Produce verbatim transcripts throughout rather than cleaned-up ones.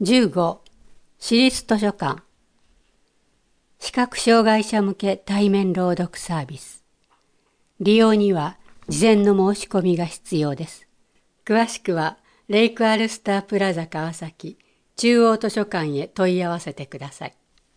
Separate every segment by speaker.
Speaker 1: じゅうご. 私立図書館視覚障害者向け対面朗読サービス。利用には事前の申し込みが必要です。詳しくはレイクアルスタープラザ川崎中央図書館へ問い合わせてください。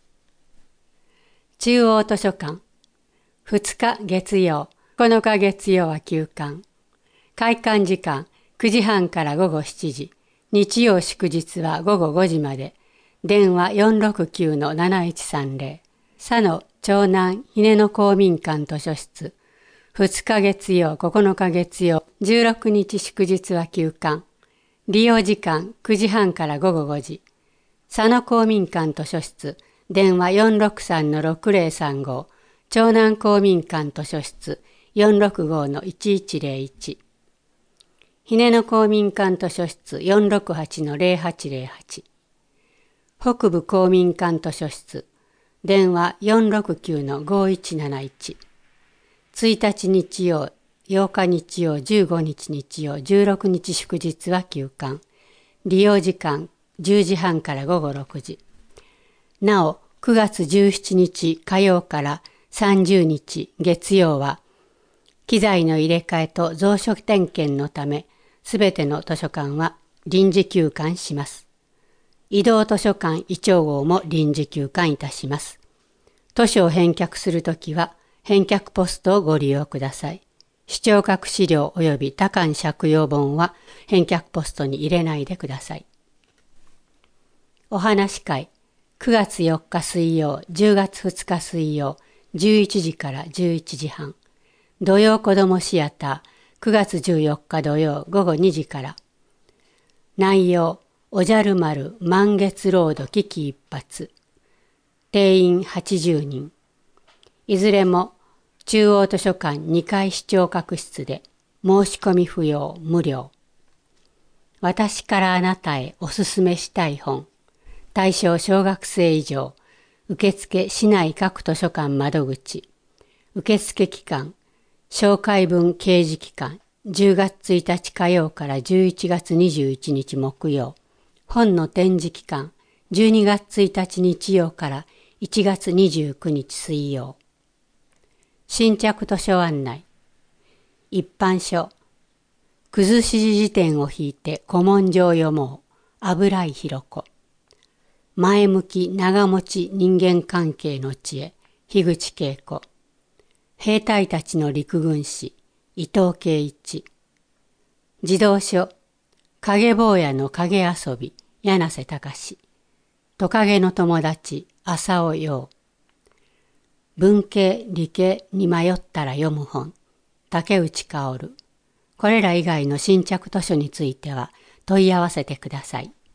Speaker 1: 中央図書館ふつか月曜、ここのか月曜は休館。開館時間くじはんからごごしちじ、日曜祝日はごごごじまで。電話 よんろくきゅうのなないちさんぜろ。佐野長南ひねの公民館図書室。ふつか月曜、ここのか月曜、じゅうろくにち祝日は休館。利用時間くじはんからごごごじ。佐野公民館図書室。電話 よんろくさんのろくぜろさんご。長南公民館図書室 よんろくごのいちいちぜろいち。ひねの公民館図書室 よんろくはちのぜろはちぜろはち。北部公民館図書室。電話 よんろくきゅうのごいちなないち。ついたち日曜、ようか日曜、じゅうごにち日曜、じゅうろくにち祝日は休館。利用時間じゅうじはんからごごろくじ。なお、くがつじゅうしちにち火曜からさんじゅうにち月曜は、機材の入れ替えと増殖点検のため、すべての図書館は臨時休館します。移動図書館いちょうごうも臨時休館いたします。図書を返却するときは、返却ポストをご利用ください。視聴覚資料及び多巻借用本は返却ポストに入れないでください。お話し会、くがつよっか水曜、じゅうがつふつか水曜、じゅういちじからじゅういちじはん。土曜子どもシアター、くがつじゅうよっか土曜ごごにじから。内容、おじゃる丸満月ロード危機一髪。定員はちじゅうにん。いずれも中央図書館にかい視聴覚室で申し込み不要無料。私からあなたへおすすめしたい本。対象小学生以上。受付市内各図書館窓口。受付期間。紹介文掲示期間。じゅうがつついたち火曜からじゅういちがつにじゅういちにち木曜。本の展示期間。じゅうにがつついたち日曜からいちがつにじゅうくにち水曜。新着図書案内。一般書。くずし字辞典を引いて古文書を読もう。油井ひろ子。前向き長持ち人間関係の知恵。樋口恵子。兵隊たちの陸軍史。伊藤圭一。児童書。影坊やの影遊び。柳瀬隆。トカゲの友達。浅尾陽。文系理系に迷ったら読む本。竹内薫。これら以外の新着図書については問い合わせてください。